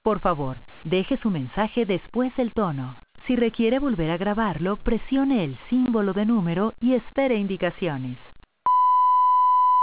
Por favor, deje su mensaje después del tono. Si requiere volver a grabarlo, presione el símbolo de número y espere indicaciones.